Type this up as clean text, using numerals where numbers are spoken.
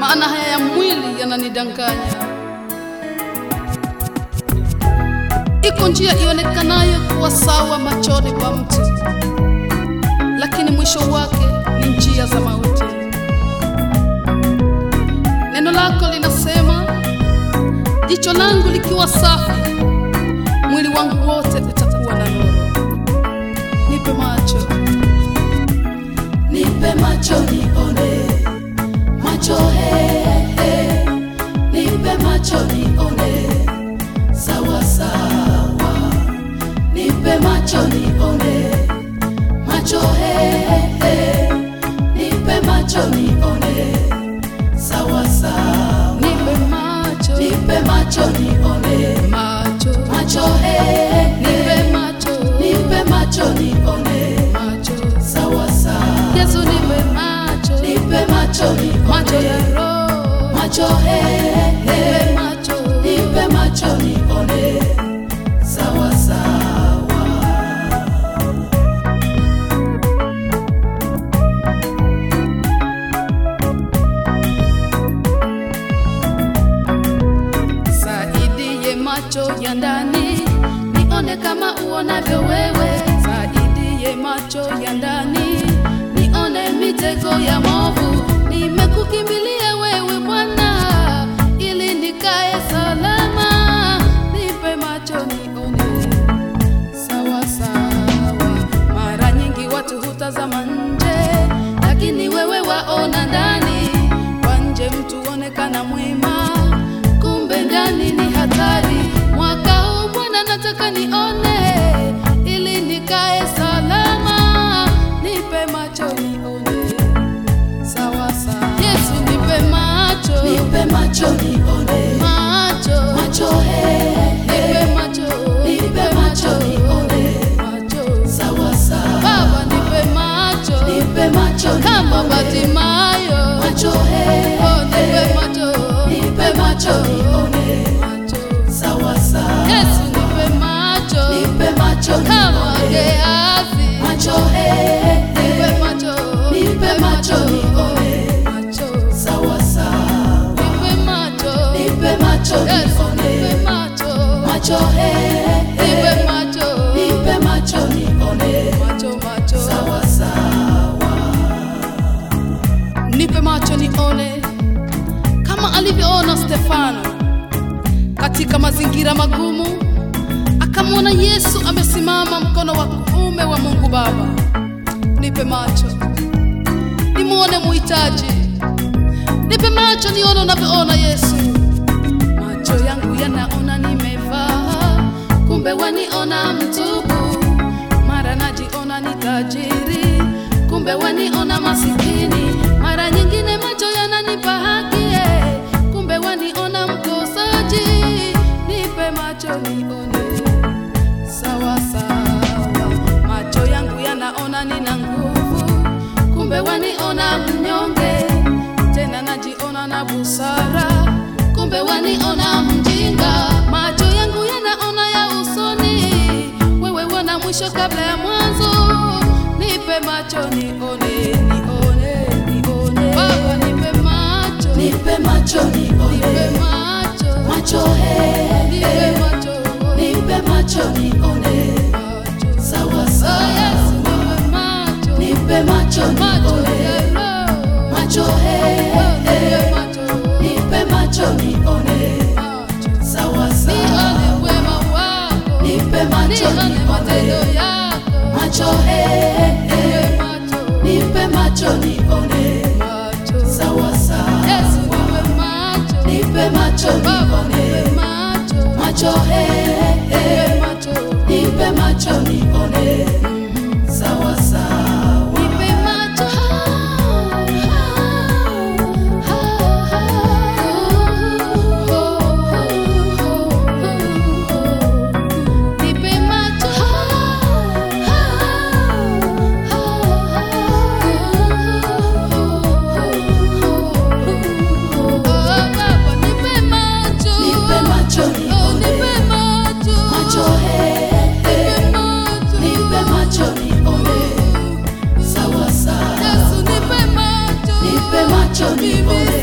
maana haya ya mwili yananidanganya. Iko njia ionekanayo kuwa sawa machoni pa mtu, lakini mwisho wake ni njia za mauti. Neno lako linasema, jicho langu likiwa safi, mwili wangu wote utakuwa na nuru. Nipe macho, nipe macho nione, macho he, nipe macho nione, sawa sawa. Nipe macho nione, macho he, nipe macho nione, sawa sawa. nipe macho, Nipe macho nione, macho, macho he, nipe macho, nipe macho nione, macho. sawa sawa. Yesu nipe macho, Nipe macho nione, macho ya roho, macho he, nipe macho, nipe macho nione, sawa sawa. saidie macho ya ndani, nione kama uonavyo wewe. Saidie macho ya ndani, nione mitego ya movu. Nimekukimbilia wewe Bwana, ili nikae salama. Nipe macho nione, sawa sawa. Mara nyingi watu hutazama nje, lakini wewe waona ndani. Kwa nje mtu onekana mwema, kumbe ndani ni hatari. Mwaka huu Bwana nataka nione, ili nikae salama. Nipe macho nione, sawa sawa. Yesu nipe macho, Nipe macho nione, macho, macho he, nipe macho, nipe macho nione, macho. sawa sawa. Baba nipe macho, Nipe macho kama nione, Bartimayo. macho he, Oh, nipe macho, nipe macho nione, macho. sawa sawa. Yesu nipe macho, Nipe macho kama nione, Gehazi. macho he, Nipe macho, nipe macho nione, macho. sawa sawa. Nipe macho, Nipe macho Yesu nione, nipe macho, macho he, nipe macho, nipe macho nione, macho. sawa sawa. Nipe macho nione kama alivyoona Stefano katika mazingira magumu, akamwona Yesu amesimama mkono wa kuume wa Mungu Baba. Nipe macho nimuone muhitaji, nipe macho nione unavyoona Yesu. Macho yangu yanaona nimevaa, kumbe waniona mtupu. Mara najiona ni tajiri, kumbe waniona masikini. Mara nyingine macho yananipa haki, kumbe waniona mkosaji. Nipe macho nione, sawa sawa. Macho yangu yanaona nina nguvu, kumbe waniona mnyonge. Tena najiona na busara, kumbe waniona mjinga. Macho yangu yanaona ya usoni, wewe wana mwisho kabla ya mwanzo. Nipe macho nione, nione. Baba nipe macho, Nipe macho nipe nione, macho, macho he, nipe macho, nipe macho nione, macho. sawa Oh sawa. Yesu nipe macho, Nipe macho macho nione, ya roho. macho Oh, he, nipe macho, nipe macho nione, macho. sawa sawa. Nione wema wako, Nipe macho nione matendo nione, yako. macho he, Nipe macho, nipe macho nione, macho. sawa sawa. Yesu nipe macho, Nipe macho Baba nione, nipe macho, macho he, nipe macho, nipe macho nione, sawa sawa. nipe macho. Nipe macho, macho nione